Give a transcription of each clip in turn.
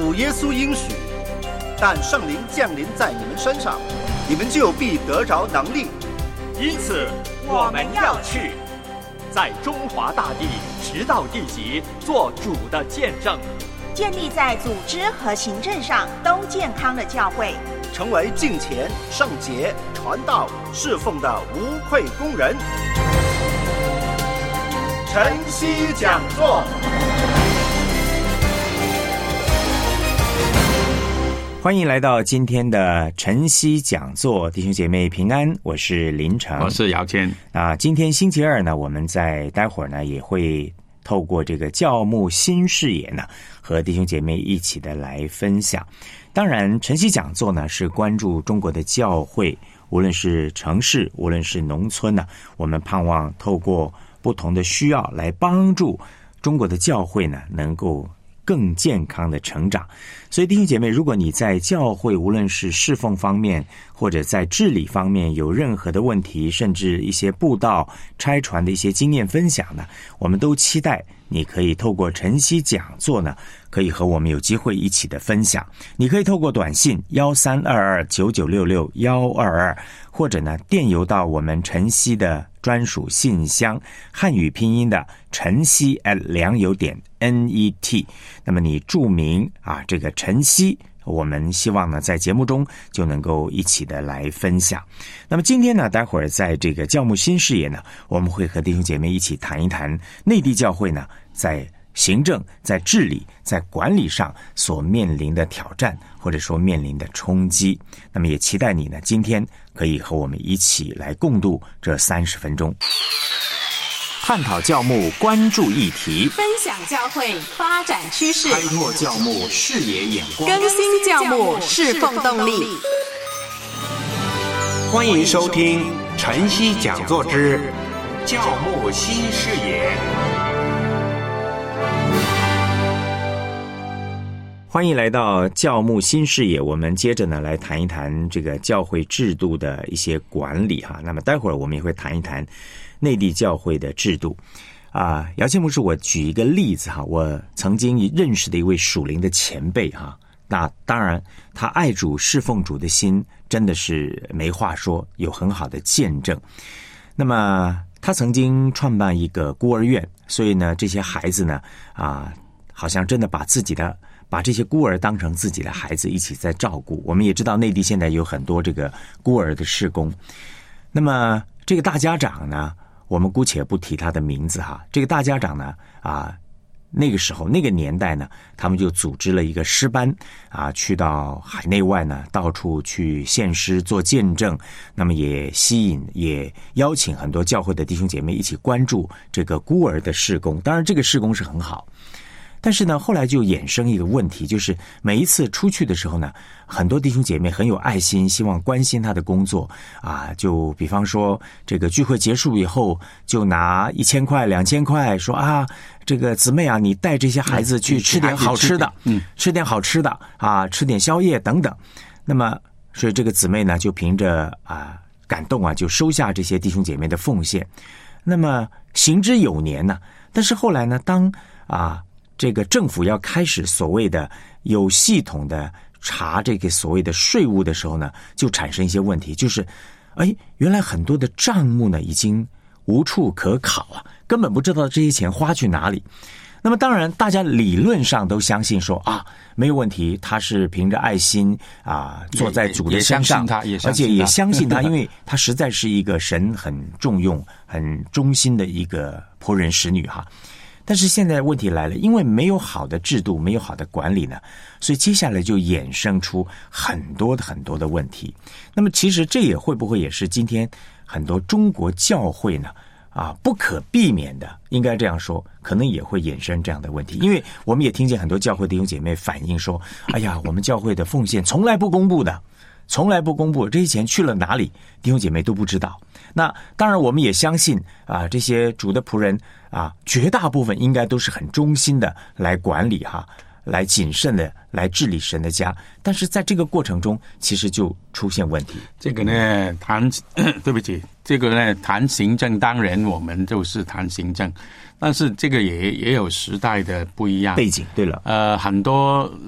主耶稣应许，但圣灵降临在你们身上，你们就必得着能力。 因此我们要去，在中华大地直到地极做主的见证， 建立在组织和行政上都健康的教会， 成为敬虔、圣洁、传道、侍奉的无愧工人。晨曦讲座， 欢迎来到今天的晨曦讲座，弟兄姐妹平安，我是林成， 我是姚谦。 今天星期二呢，我们在待会儿呢也会透过这个教牧新视野呢，和弟兄姐妹一起的来分享。当然，晨曦讲座呢是关注中国的教会，无论是城市，无论是农村呢，我们盼望透过不同的需要来帮助中国的教会呢能够更健康的成长。所以弟兄姐妹，如果你在教会无论是侍奉方面或者在治理方面有任何的问题，甚至一些布道差传的一些经验分享呢，我们都期待你可以透过晨曦讲座呢，可以和我们有机会一起的分享。你可以透过短信13229966-122，或者呢电邮到我们晨曦的专属信箱，汉语拼音的晨曦@良友.net。那么你注明这个晨曦，我们希望呢在节目中就能够一起的来分享。那么今天呢，待会儿在这个教牧新视野呢，我们会和弟兄姐妹一起谈一谈内地教会呢在行政、在治理、在管理上所面临的挑战，或者说面临的冲击。那么也期待你呢今天可以和我们一起来共度这30分钟，探讨教牧关注议题， 分享教会发展趋势， 开拓教牧视野眼光， 更新教牧侍奉动力。 欢迎收听晨曦讲座之教牧新视野。 欢迎来到教牧新视野，我们接着呢来谈一谈这个教会制度的一些管理哈。那么待会儿我们也会谈一谈内地教会的制度姚谦牧师，我举一个例子哈，我曾经认识的一位属灵的前辈哈，那当然他爱主侍奉主的心真的是没话说，有很好的见证。那么他曾经创办一个孤儿院，所以呢这些孩子呢好像真的把这些孤儿当成自己的孩子一起在照顾。我们也知道内地现在有很多这个孤儿的事工。那么这个大家长呢，我们姑且不提他的名字哈，这个大家长呢那个时候那个年代呢，他们就组织了一个诗班去到海内外呢，到处去献诗做见证。那么也邀请很多教会的弟兄姐妹一起关注这个孤儿的事工。当然这个事工是很好，但是呢后来就衍生一个问题，就是每一次出去的时候呢，很多弟兄姐妹很有爱心，希望关心他的工作就比方说这个聚会结束以后就拿1000块2000块说这个姊妹你带这些孩子去吃点好吃的，吃点好吃的吃点宵夜等等。那么所以这个姊妹呢就凭着感动就收下这些弟兄姐妹的奉献。那么行之有年呢，但是后来呢，当这个政府要开始所谓的有系统的查这个所谓的税务的时候呢，就产生一些问题，就是原来很多的账目呢已经无处可考根本不知道这些钱花去哪里。那么当然大家理论上都相信说没有问题，他是凭着爱心坐在主的身上，而且也相信他因为他实在是一个神很重用很忠心的一个仆人使女但是现在问题来了，因为没有好的制度，没有好的管理呢，所以接下来就衍生出很多的问题。那么其实这也会不会也是今天很多中国教会呢不可避免的，应该这样说，可能也会衍生这样的问题。因为我们也听见很多教会弟兄姐妹反映说，我们教会的奉献从来不公布的，这些钱去了哪里，弟兄姐妹都不知道。那当然我们也相信这些主的仆人绝大部分应该都是很忠心的来管理来谨慎的来治理神的家，但是在这个过程中其实就出现问题。 这个呢对不起，这个呢谈行政，当然我们就是谈行政，但是这个也有时代的不一样背景。对了， 很多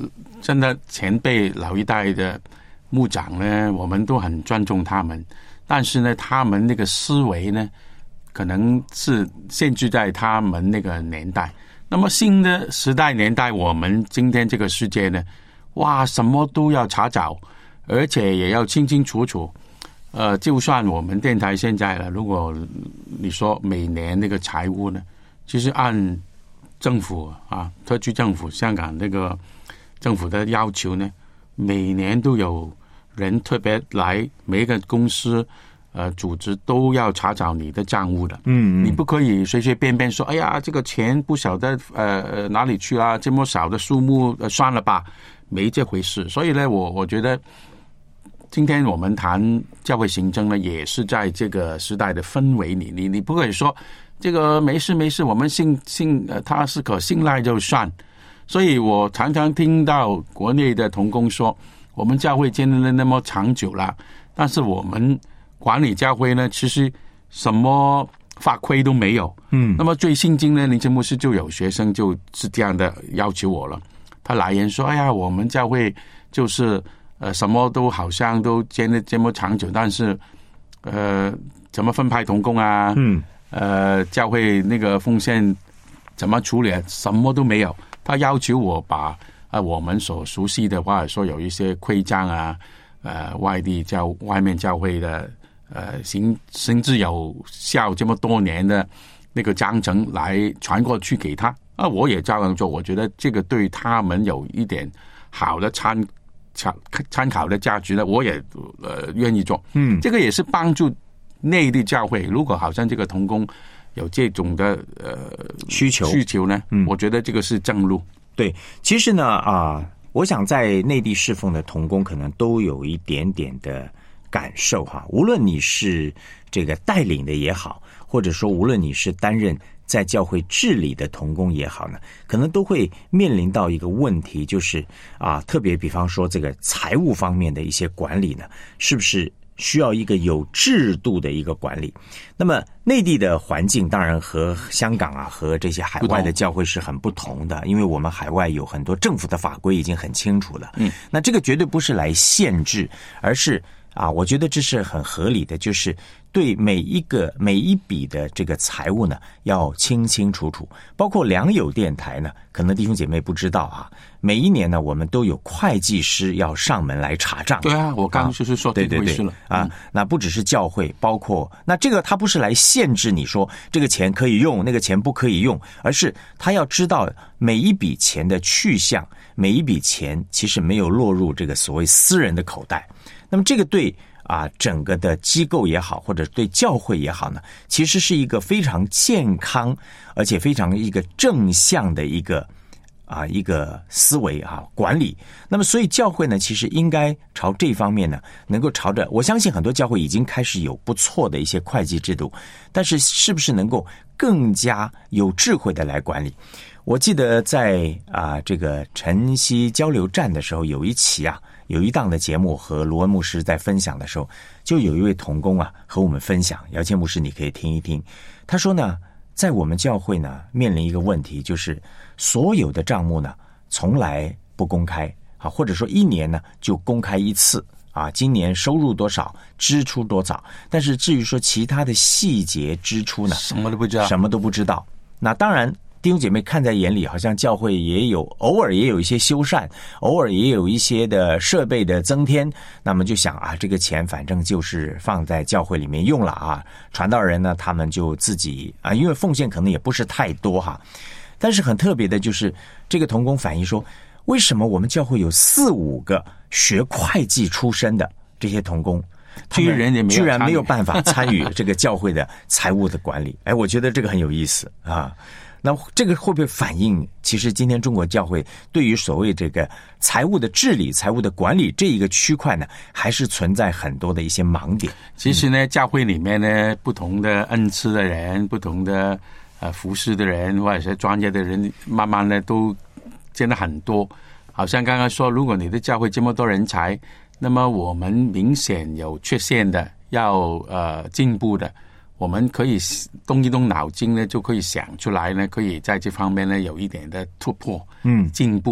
真的前辈老一代的牧长呢，我们都很尊重他们，但是呢，他们那个思维呢，可能是限制在他们那个年代。那么新的时代年代，我们今天这个世界呢，哇，什么都要查找，而且也要清清楚楚。就算我们电台现在了，如果你说每年那个财务呢，其实按政府特区政府、香港那个政府的要求呢，每年都有人特别来，每一个公司组织都要查找你的账务的。你不可以随随便便说，哎呀，这个钱不晓得哪里去啊，这么少的数目，算了吧，没这回事。所以呢，我觉得今天我们谈教会行政呢，也是在这个时代的氛围里，你不可以说这个没事，我们他是可信赖就算。所以我常常听到国内的同工说，我们教会建立了那么长久了，但是我们管理教会呢，其实什么法规都没有。那么最新今呢，林真牧师就有学生就是这样的要求我了，他来言说，哎呀，我们教会就是什么都好像都建立这么长久，但是怎么分派同工啊，教会那个奉献怎么处理，什么都没有。他要求我把我们所熟悉的，或者说有一些规章啊，外面教会的行之有效这么多年的那个章程来传过去给他。我也照样做，我觉得这个对他们有一点好的参考的价值呢，我也愿意做。这个也是帮助内地教会，如果好像这个同工有这种的需求呢，我觉得这个是正路。 对，其实呢我想在内地侍奉的同工可能都有一点点的感受哈，无论你是这个带领的也好，或者说无论你是担任在教会治理的同工也好呢，可能都会面临到一个问题，就是特别比方说这个财务方面的一些管理呢，是不是需要一个有制度的一个管理？那么内地的环境当然和香港和这些海外的教会是很不同的，因为我们海外有很多政府的法规已经很清楚了。那这个绝对不是来限制，而是我觉得这是很合理的，就是对每一笔的这个财务呢，要清清楚楚。包括良友电台呢，可能弟兄姐妹不知道每一年呢，我们都有会计师要上门来查账。 对我刚刚就是说这回事了。 那不只是教会，包括那这个他不是来限制你说这个钱可以用，那个钱不可以用，而是他要知道每一笔钱的去向，每一笔钱其实没有落入这个所谓私人的口袋。那么这个对整个的机构也好，或者对教会也好呢，其实是一个非常健康而且非常一个正向的一个思维管理。那么所以教会呢，其实应该朝这方面呢，能够朝着，我相信很多教会已经开始有不错的一些会计制度，但是是不是能够更加有智慧的来管理？我记得在这个晨曦交流站的时候，有一期有一档的节目和罗文牧师在分享的时候，就有一位同工和我们分享，姚谦牧师你可以听一听。他说呢，在我们教会呢面临一个问题，就是所有的账目呢从来不公开或者说一年呢就公开一次今年收入多少，支出多少，但是至于说其他的细节支出呢，什么都不知道。那当然弟兄姐妹看在眼里，好像教会也有偶尔也有一些修缮，偶尔也有一些的设备的增添，那么就想这个钱反正就是放在教会里面用了传道人呢他们就自己因为奉献可能也不是太多但是很特别的就是这个同工反映说，为什么我们教会有4-5个学会计出身的这些同工，居然没有办法参与这个教会的财务的管理？我觉得这个很有意思那这个会不会反映其实今天中国教会对于所谓这个财务的治理、财务的管理这一个区块呢，还是存在很多的一些盲点？ 其实呢，教会里面呢，不同的恩赐的人，不同的服侍的人，或者是专业的人，慢慢的都见了很多。好像刚刚说，如果你的教会这么多人才，那么我们明显有缺陷的，要进步的，我们可以动一动脑筋呢，就可以想出来呢，可以在这方面呢有一点的突破，进步。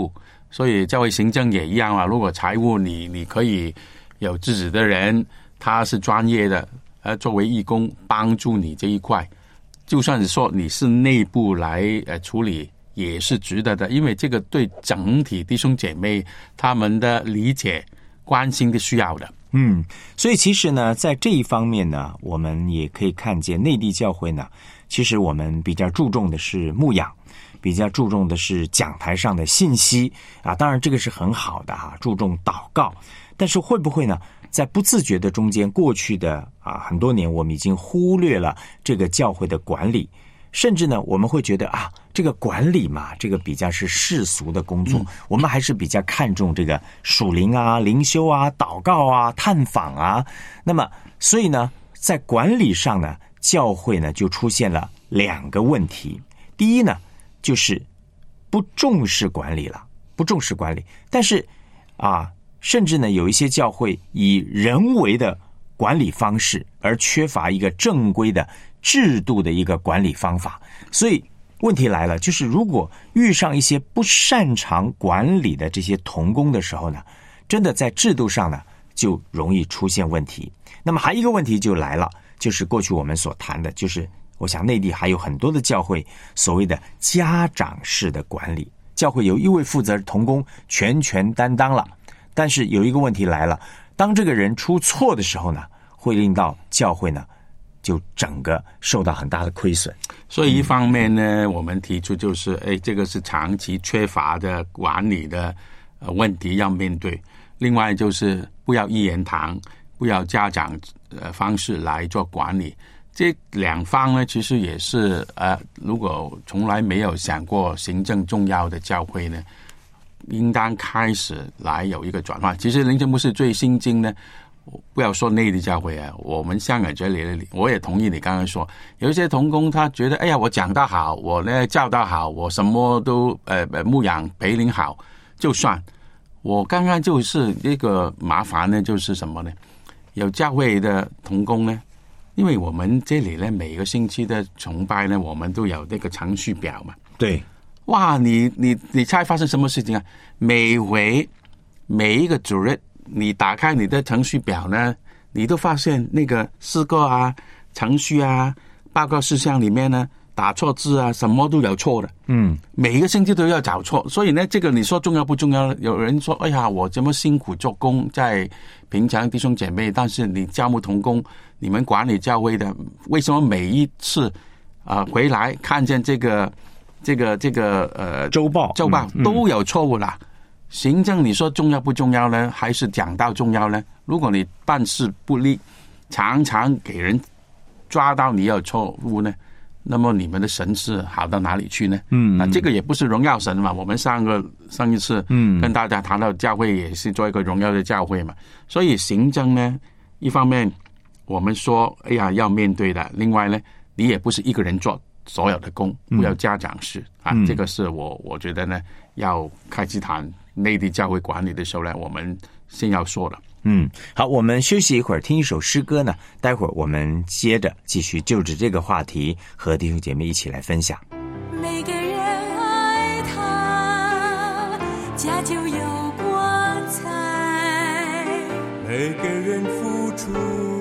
所以教会行政也一样啊。如果财务你可以有自己的人，他是专业的，作为义工帮助你这一块，就算是说你是内部来处理，也是值得的，因为这个对整体弟兄姐妹他们的理解、关心的需要的。 所以其实呢，在这一方面呢，我们也可以看见内地教会呢，其实我们比较注重的是牧养，比较注重的是讲台上的信息啊，当然这个是很好的注重祷告，但是会不会呢，在不自觉的中间，过去的很多年，我们已经忽略了这个教会的管理，甚至呢，我们会觉得这个管理嘛，这个比较是世俗的工作，我们还是比较看重这个属灵灵修祷告探访那么所以呢，在管理上呢，教会呢就出现了2个问题。第一呢，就是不重视管理了，不重视管理，但是甚至呢，有一些教会以人为的管理方式，而缺乏一个正规的制度的一个管理方法。所以问题来了，就是如果遇上一些不擅长管理的这些同工的时候呢，真的在制度上呢就容易出现问题。那么还有一个问题就来了，就是过去我们所谈的，就是我想内地还有很多的教会所谓的家长式的管理，教会有一位负责同工全权担当了，但是有一个问题来了，当这个人出错的时候呢，会令到教会呢就整个受到很大的亏损。 所以一方面呢，我们提出就是这个是长期缺乏的管理的问题要面对。另外就是不要一言堂，不要家长方式来做管理。这2方呢，其实也是如果从来没有想过行政重要的教会呢，应当开始来有一个转换。其实林真牧师最心经呢，不要说内地教会我们香港这里，我也同意你刚刚说，有一些同工他觉得我讲得好，我呢教得好，我什么都牧养培灵好就算。我刚刚就是这个麻烦呢，就是什么呢？有教会的同工呢，因为我们这里呢每个星期的崇拜呢，我们都有那个程序表嘛。 对， 哇，你猜发生什么事情每一个主日，你打开你的程序表呢，你都发现那个诗歌程序报告事项里面呢，打错字什么都有错的。每一个星期都要找错。所以呢，这个你说重要不重要？有人说我这么辛苦做工，在平常弟兄姐妹，但是你教牧同工，你们管理教会的，为什么每一次回来看见这个周报都有错误啦？行政你说重要不重要呢？还是讲道重要呢？如果你办事不力，常常给人抓到你有错误呢，那么你们的神是好到哪里去呢？那这个也不是荣耀神嘛。我们上一次跟大家谈到教会也是做一个荣耀的教会嘛。所以行政呢，一方面我们说要面对的，另外呢，你也不是一个人做所有的工，不要家长式这个是我觉得呢，要开始谈内地教会管理的时候呢，我们先要说的。 好，我们休息一会儿，听一首诗歌呢，待会儿我们接着继续就着这个话题和弟兄姐妹一起来分享。 每个人爱他，家就有光彩； 每个人付出，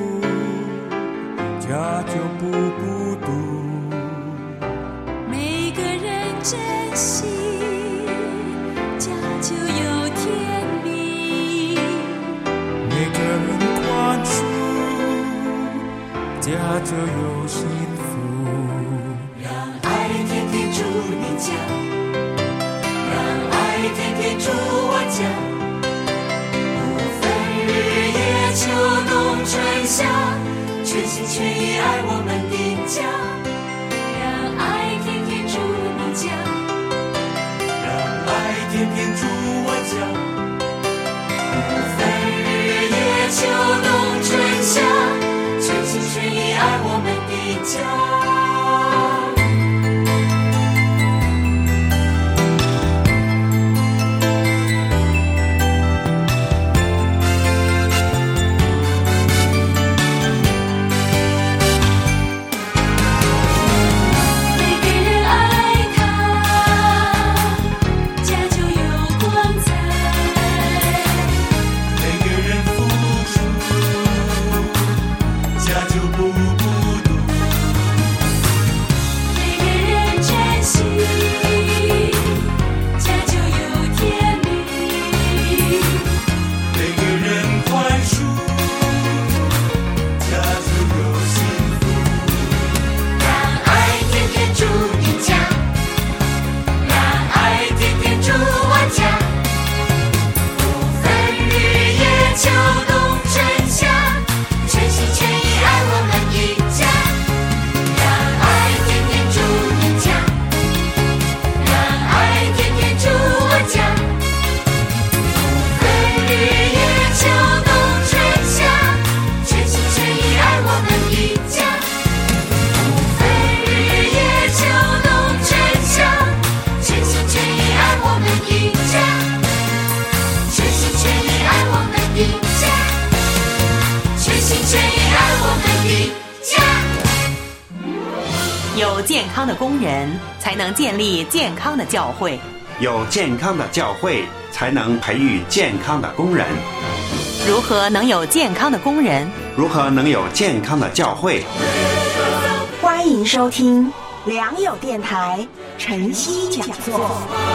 家就不孤独； 每个人珍惜，家就有天命； 每个人宽恕，家就有幸福。 让爱天天住你家，让爱天天住我家，不分日夜秋冬春夏，全心全意爱我们的家。 让爱天天住你家， 让爱天天住我家，不分日夜秋冬春夏，全心全意爱我们的家。 每个人爱他，家就有光健康的工人，才能建立健康的教会。 有健康的教会，才能培育健康的工人。 如何能有健康的工人？ 如何能有健康的教会？ 欢迎收听良友电台晨曦讲座。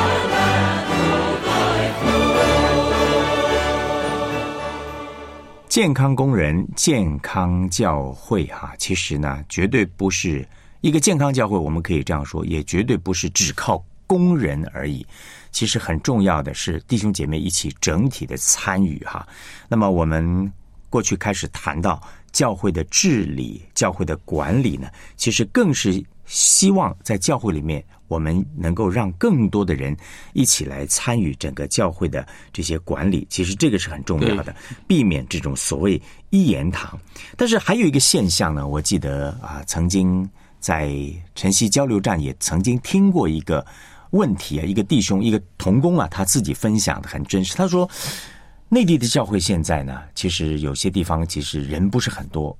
健康工人、健康教会其实呢，绝对不是一个健康教会，我们可以这样说，也绝对不是只靠工人而已。其实很重要的是弟兄姐妹一起整体的参与那么我们过去开始谈到教会的治理、教会的管理呢，其实更是希望在教会里面我们能够让更多的人一起来参与整个教会的这些管理，其实这个是很重要的，避免这种所谓一言堂。但是还有一个现象呢，我记得曾经在晨曦交流站也曾经听过一个问题一个弟兄，一个同工他自己分享的很真实。他说内地的教会现在呢，其实有些地方其实人不是很多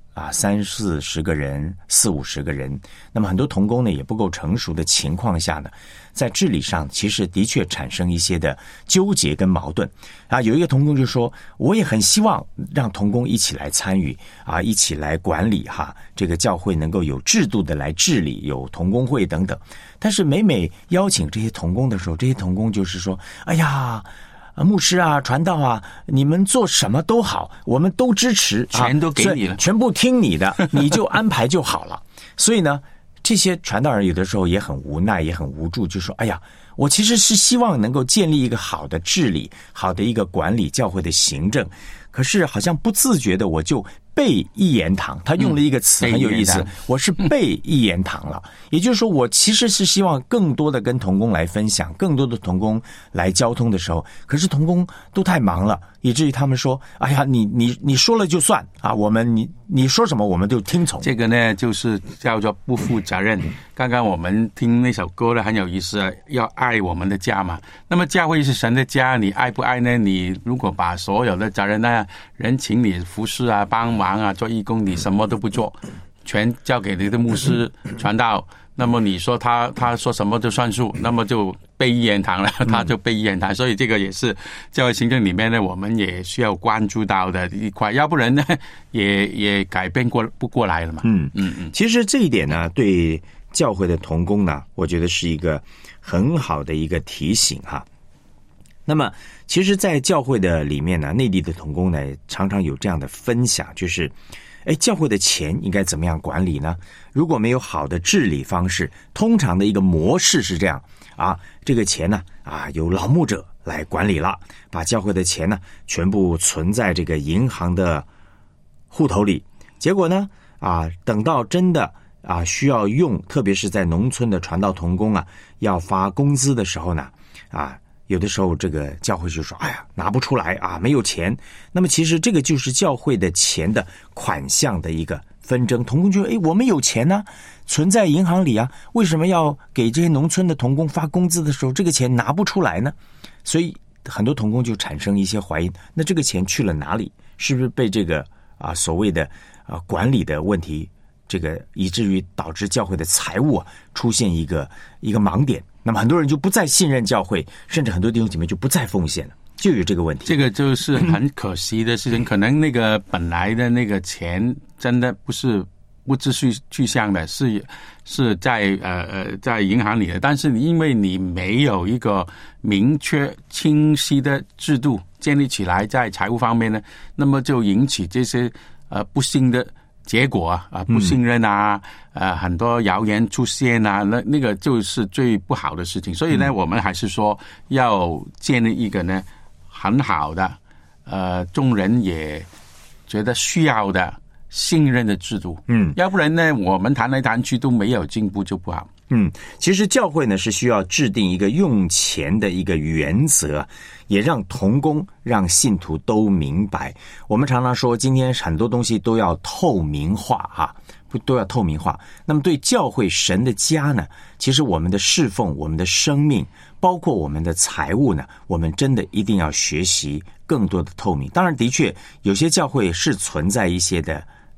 30-40个人，40-50个人，那么很多同工呢也不够成熟的情况下呢，在治理上其实的确产生一些的纠结跟矛盾有一个同工就说，我也很希望让同工一起来参与一起来管理这个教会能够有制度的来治理，有同工会等等。但是每邀请这些同工的时候，这些同工就是说，哎呀牧师传道你们做什么都好，我们都支持， 全都给你了， 全部听你的，你就安排就好了。所以呢，这些传道人有的时候也很无奈，也很无助，就说哎呀，我其实是希望能够建立一个好的治理，好的一个管理教会的行政，可是好像不自觉的我就被一言堂。他用了一个词很有意思，我是被一言堂了。也就是说，我其实是希望更多的跟同工来分享，更多的同工来交通的时候，可是同工都太忙了，以至于他们说，哎呀，你说了就算你说什么我们就听从。 这个呢就是叫做不负责任。刚刚我们听那首歌呢很有意思要爱我们的家嘛。那么教会是神的家，你爱不爱呢？你如果把所有的责任人请你服侍帮忙做义工，你什么都不做，全交给你的牧师传道，那么你说他说什么就算数，那么就被一言堂了，他就被一言堂。所以这个也是教会行政里面呢，我们也需要关注到的一块，要不然呢也改变不过来了嘛。 其实这一点呢，对教会的同工呢，我觉得是一个很好的一个提醒那么其实在教会的里面呢，内地的同工呢常常有这样的分享，就是教会的钱应该怎么样管理呢？如果没有好的治理方式，通常的一个模式是这样这个钱呢由老牧者来管理了，把教会的钱呢全部存在这个银行的户头里，结果呢等到真的需要用，特别是在农村的传道同工要发工资的时候呢有的时候这个教会就说，哎呀，拿不出来没有钱。那么其实这个就是教会的钱的款项的一个纷争。同工就说，我们有钱呢，存在银行里为什么要给这些农村的同工发工资的时候，这个钱拿不出来呢？所以很多同工就产生一些怀疑，那这个钱去了哪里？是不是被这个所谓的管理的问题，这个以至于导致教会的财务出现一个盲点？那么很多人就不再信任教会，甚至很多弟兄姐妹就不再奉献了，就有这个问题。 这个就是很可惜的事情。可能那个本来的那个钱真的不是不知去向的，是在银行里的，但是因为你没有一个明确清晰的制度建立起来，在财务方面呢，那么就引起这些不幸的结果不信任很多谣言出现那个就是最不好的事情。所以呢，我们还是说要建立一个呢很好的众人也觉得需要的信任的制度。要不然呢，我们谈来谈去都没有进步就不好。 其实教会呢是需要制定一个用钱的一个原则，也让同工让信徒都明白。我们常常说今天很多东西都要透明化都要透明化。那么对教会神的家呢，其实我们的侍奉，我们的生命，包括我们的财务呢，我们真的一定要学习更多的透明。当然的确有些教会是存在一些的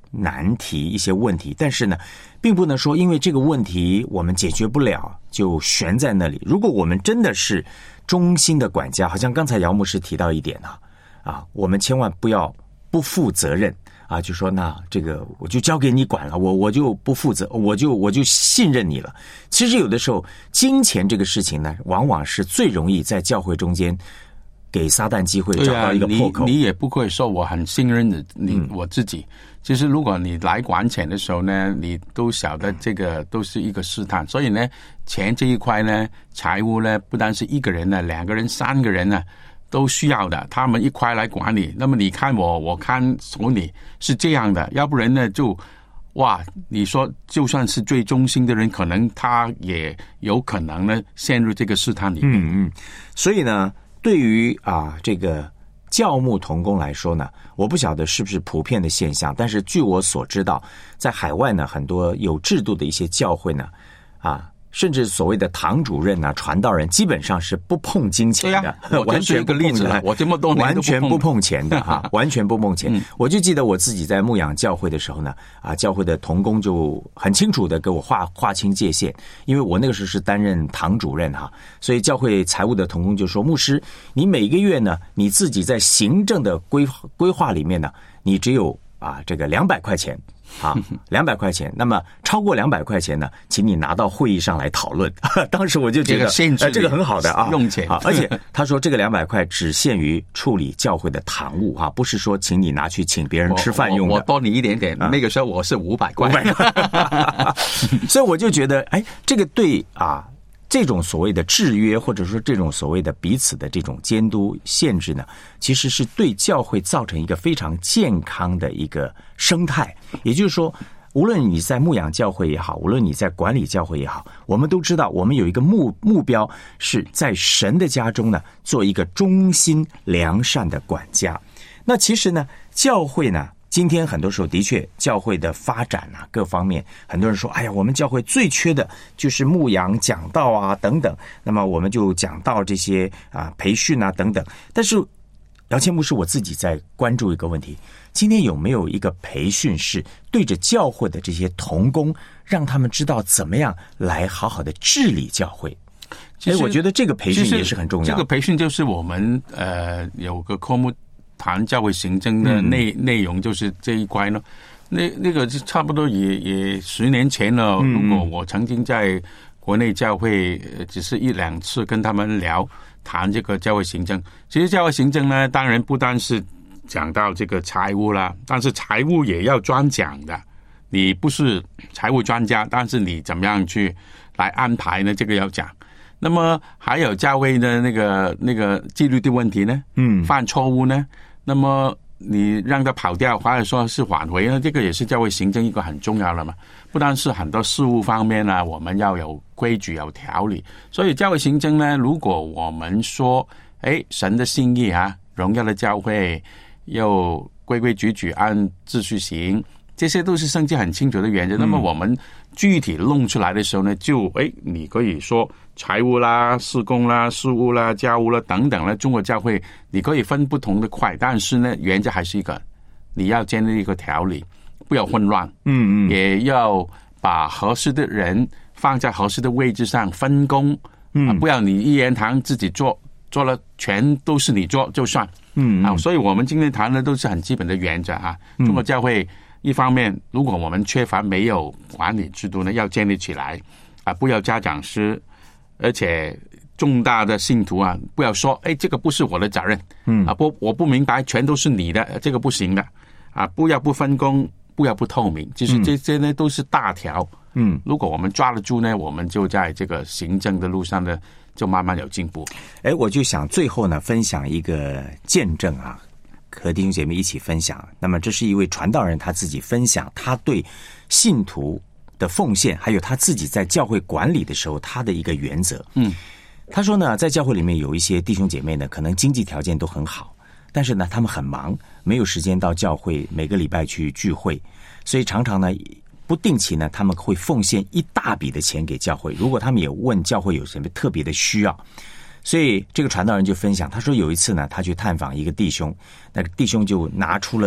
难题、一些问题，但是呢，并不能说因为这个问题我们解决不了就悬在那里。如果我们真的是忠心的管家，好像刚才姚牧师提到一点我们千万不要不负责任就说那这个我就交给你管了，我就不负责，我就信任你了。其实有的时候金钱这个事情呢，往往是最容易在教会中间给撒旦机会找到一个破口。 你也不会说我很信任你我自己。其实如果你来管钱的时候呢，你都晓得这个都是一个试探。所以呢，钱这一块呢，财务呢，不单是一个人呢，2个人、3个人呢都需要的，他们一块来管理。那么你看我，我看你是这样的，要不然呢就你说就算是最忠心的人，可能他也有可能呢陷入这个试探里面。 所以呢，对于这个教牧同工来说呢，我不晓得是不是普遍的现象，但是据我所知道，在海外呢，很多有制度的一些教会呢，甚至所谓的堂主任传道人，基本上是不碰金钱的，完全不碰的， 我这么多年完全不碰钱的完全不碰钱。我就记得我自己在牧养教会的时候呢，教会的同工就很清楚的给我划清界限，因为我那个时候是担任堂主任所以教会财务的同工就说，牧师，你每个月呢，你自己在行政的规划里面呢，你只有这个200块钱。200块钱，那么超过200块钱呢，请你拿到会议上来讨论。当时我就觉得这个很好的用钱而且他说这个200块只限于处理教会的堂务不是说请你拿去请别人吃饭用的。 我多你一点点，那个时候我是500块。 所以我就觉得，这个对这种所谓的制约，或者说这种所谓的彼此的这种监督限制呢，其实是对教会造成一个非常健康的一个生态。也就是说，无论你在牧养教会也好，无论你在管理教会也好，我们都知道我们有一个目标，是在神的家中呢，做一个忠心良善的管家。那其实呢，教会呢，今天很多时候的确教会的发展各方面，很多人说，我们教会最缺的就是牧养讲道等等，那么我们就讲到这些培训等等。但是姚谦牧师，我自己在关注一个问题，今天有没有一个培训是对着教会的这些同工，让他们知道怎么样来好好的治理教会？其实我觉得这个培训也是很重要。 这个培训就是我们有个科目谈教会行政的内容，就是这一块呢。那个就差不多也10年前了。如果我曾经在国内教会只是1-2次跟他们谈这个教会行政。其实教会行政呢，当然不单是讲到这个财务啦，但是财务也要专讲的。你不是财务专家，但是你怎么样去来安排呢？这个要讲。那么还有教会的那个纪律的问题呢？犯错误呢？那么你让他跑掉，或者说是挽回呢？这个也是教会行政一个很重要的嘛。不单是很多事务方面呢，我们要有规矩、有条理。所以教会行政呢，如果我们说，神的心意荣耀的教会又规规矩矩按秩序行，这些都是圣经很清楚的原则。那么我们具体弄出来的时候呢，就你可以说财务啦、事工啦、事务啦、家务啦等等啦，中国教会你可以分不同的块，但是呢，原则还是一个，你要建立一个条理，不要混乱，也要把合适的人放在合适的位置上分工，不要你一言堂自己做了全都是你做就算，所以我们今天谈的都是很基本的原则中国教会一方面，如果我们缺乏没有管理制度呢，要建立起来不要家长师，而且重大的信徒不要说这个不是我的责任，我不明白，全都是你的，这个不行的不要不分工，不要不透明，其实这些呢都是大条。如果我们抓得住呢，我们就在这个行政的路上呢，就慢慢有进步。 我就想最后呢，分享一个见证和弟兄姐妹一起分享。那么这是一位传道人他自己分享他对信徒的奉献，还有他自己在教会管理的时候他的一个原则。他说呢，在教会里面有一些弟兄姐妹呢，可能经济条件都很好，但是呢他们很忙，没有时间到教会每个礼拜去聚会，所以常常呢不定期呢他们会奉献一大笔的钱给教会，如果他们也问教会有什么特别的需要。所以这个传道人就分享，他说有一次呢他去探访一个弟兄，那个弟兄就拿出了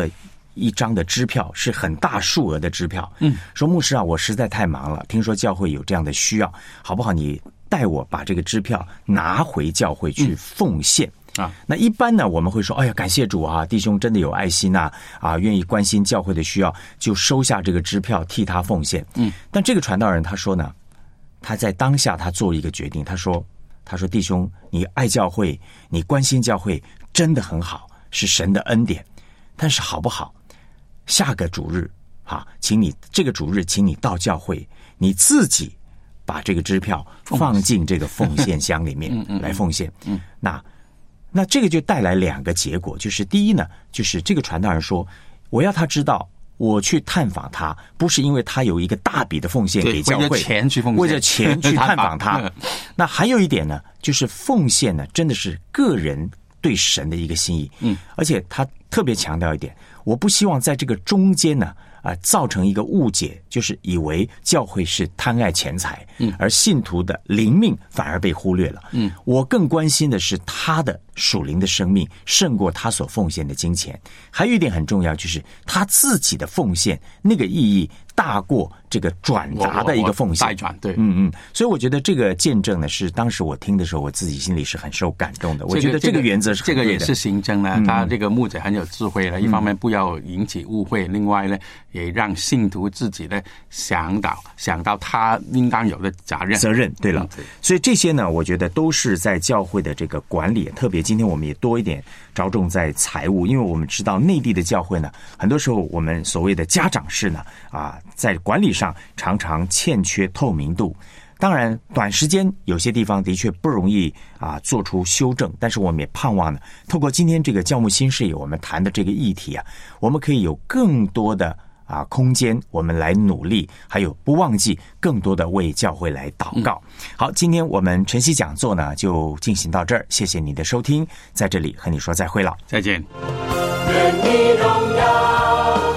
一张的支票，是很大数额的支票，说牧师啊，我实在太忙了，听说教会有这样的需要，好不好？你带我把这个支票拿回教会去奉献。那一般呢，我们会说，哎呀，感谢主啊，弟兄真的有爱心啊，愿意关心教会的需要，就收下这个支票替他奉献。但这个传道人他说呢，他在当下他做一个决定，他说弟兄，你爱教会，你关心教会，真的很好，是神的恩典。但是好不好？下个主日请你这个主日，请你到教会，你自己把这个支票放进这个奉献箱里面来奉献。那这个就带来两个结果，就是第一呢，就是这个传道人说，我要他知道我去探访他，不是因为他有一个大笔的奉献给教会， 为了钱去奉献， 为了钱去探访他。那还有一点呢，就是奉献呢，真的是个人对神的一个心意。而且他特别强调一点，我不希望在这个中间呢，造成一个误解，就是以为教会是贪爱钱财，而信徒的灵命反而被忽略了。我更关心的是他的属灵的生命胜过他所奉献的金钱。还有一点很重要，就是他自己的奉献那个意义大过这个转达的一个奉献。 代转，对， 所以我觉得这个见证呢，是当时我听的时候，我自己心里是很受感动的。我觉得这个原则是很对的。 这个也是行政呢，他这个牧者很有智慧了。一方面不要引起误会，另外呢，也让信徒自己呢想到他应当有的责任。对了， 所以这些呢，我觉得都是在教会的这个管理，特别今天我们也多一点着重在财务，因为我们知道内地的教会呢，很多时候我们所谓的家长式呢，在管理上常常欠缺透明度。当然短时间有些地方的确不容易做出修正，但是我们也盼望呢，透过今天这个教牧新视野我们谈的这个议题我们可以有更多的空间我们来努力，还有不忘记更多的为教会来祷告。好，今天我们晨曦讲座呢就进行到这儿，谢谢你的收听，在这里和你说再会了， 再见。 愿你荣耀